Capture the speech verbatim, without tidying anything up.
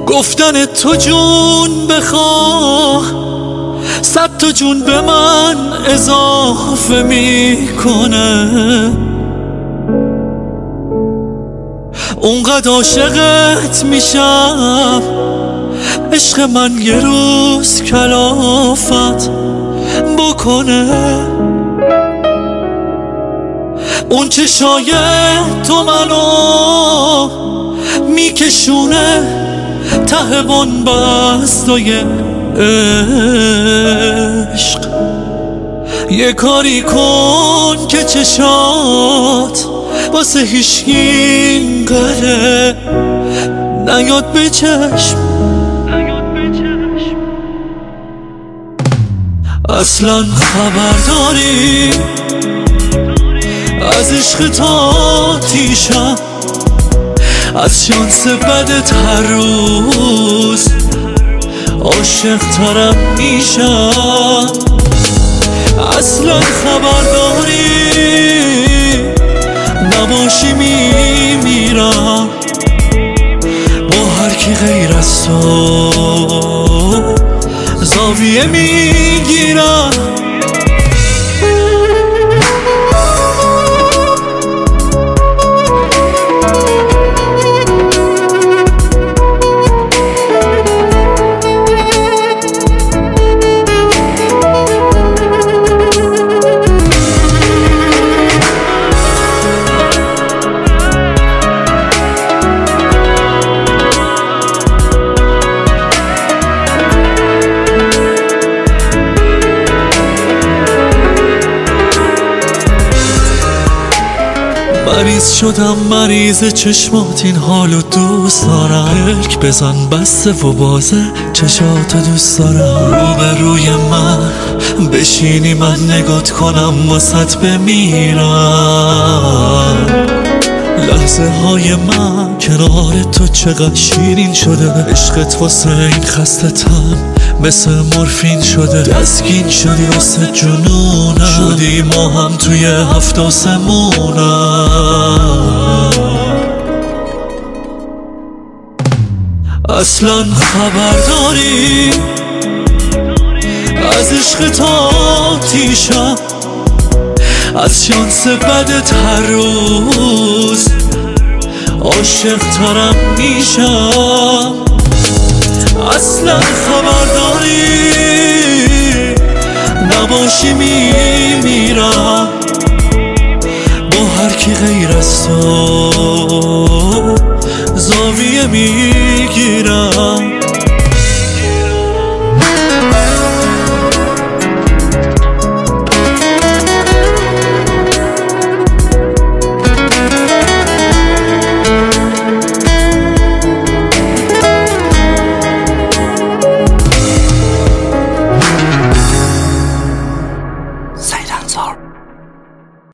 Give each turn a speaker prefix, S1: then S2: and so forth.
S1: گفتن تو جون بخواه صد تا جون به من اضافه میکنه. اونقدر عاشقت میشم عشق من یه روز کلافت بکنه. اون چشای تو منو میکشونه ته بنبستای عشق. یه کاری کن که چشات واسه هیچکی قره نیاد به چشم. اصلا خبر داری از عشق تا تیشم، از شانس بدت هر روز عاشق ترم میشم. اصلا خبر داری نباشی میمیرم با هر کی غیر از تو زاویه میگیرم. مریض شدم مریض چشمات این حالو دوست دارم. هرک بزن بسته و بازه چشاتو دوست دارم. رو به روی من بشینی من نگات کنم واسط بمیرم. لحظه های من کنار تو چقدر شیرین شده. عشقت واسه این خسته تن مثل مورفین شده. دستگین شدی واسه جنونم، شدی ما هم توی هفت آسمونم. اصلا خبر داری از عشق تا تیشم، از شانس بدت هر روز عاشق ترم میشم. اصلا خبر داری نباشی میمیرم با هر کی غیر از تو زاویه میگیرم.